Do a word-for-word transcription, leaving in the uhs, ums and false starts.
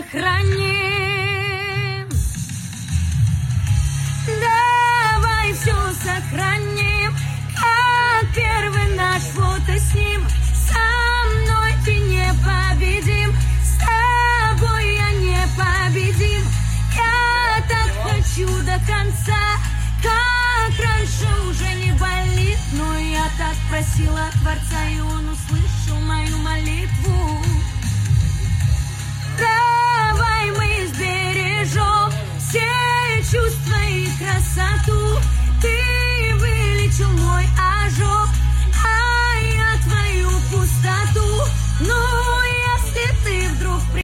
сохраним. Давай все сохраним, как первый наш фото с ним. Со мной ты непобедим, с тобой я непобедим. Я так хочу до конца, как раньше уже не болит. Но я так просила Творца, и Он услышал мою молитву. Давай мы сбережем все чувства и красоту.